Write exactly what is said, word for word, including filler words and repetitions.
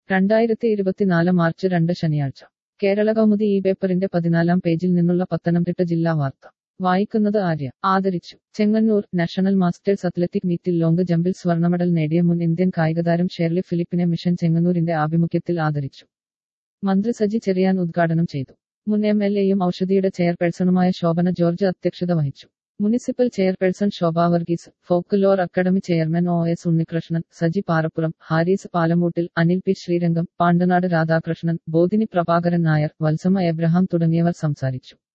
രണ്ടായിരത്തി ഇരുപത്തിനാല് മാർച്ച് രണ്ട് ശനിയാഴ്ച കേരള കൗമുദി ഈ പേപ്പറിന്റെ പതിനാലാം പേജിൽ നിന്നുള്ള പത്തനംതിട്ട ജില്ലാ വാർത്ത വായിക്കുന്നത് ആര്യ. ആദരിച്ചു. ചെങ്ങന്നൂർ. നാഷണൽ മാസ്റ്റേഴ്സ് അത്ലറ്റിക് മീറ്റിൽ ലോങ് ജമ്പിൽ സ്വർണമെഡൽ നേടിയ മുൻ ഇന്ത്യൻ കായികതാരം ഷേർലി ഫിലിപ്പിനെ മിഷൻ ചെങ്ങന്നൂരിന്റെ ആഭിമുഖ്യത്തിൽ ആദരിച്ചു. മന്ത്രി സജി ചെറിയാൻ ഉദ്ഘാടനം ചെയ്തു. മുൻ എം എൽ എയും ഔഷധിയുടെ ചെയർപേഴ്സണുമായ ശോഭന ജോർജ് അധ്യക്ഷത വഹിച്ചു. Municipal chairperson Shobha Varghese, folklore academy chairman O S Unnikrishnan, Saji Parappuram, Harris Palamoottil, Anil P Sreerangam, Pandanad Radhakrishnan, Bodhini Prabhakaran Nair, Valsamma Abraham തുടങ്ങിയവർ സംസാരിച്ചു.